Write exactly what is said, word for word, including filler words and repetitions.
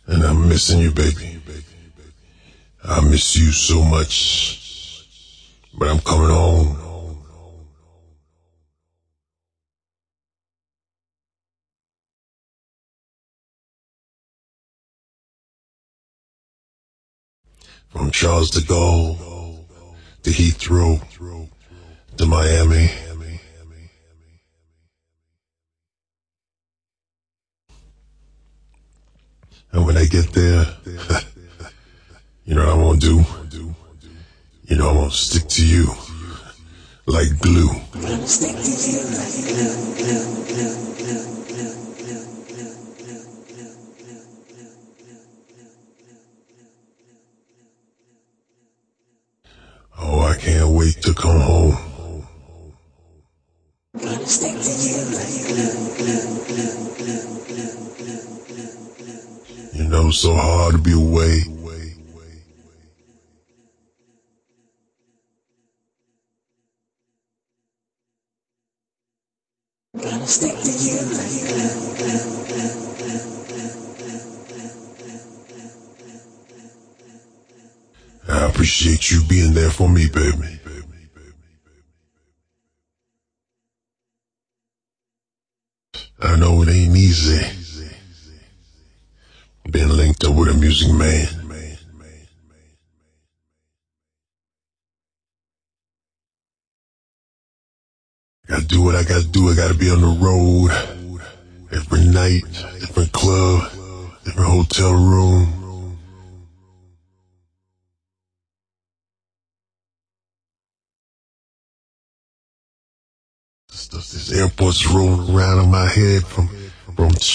And I'm missing you, baby. I miss you so much. But I'm coming home. From Charles de Gaulle to Heathrow to Miami. And when I get there, you know what I'm gonna do? You know I'm gonna stick to you like glue. Gonna stick to you like glue, glue, glue, glue, glue, glue, glue, Oh, I can't wait to come home. Gonna stick to you like glue, glue, glue, glue, glue, glue, glue. You know, it's so hard to be away. Gonna stick to you like glue, glue, glue, glue, glue. I appreciate you being there for me, baby. I know it ain't easy being linked up with a music man. I gotta do what I gotta do. I gotta be on the road every night, different club, different hotel room. This, this airport's rolling around in my head from from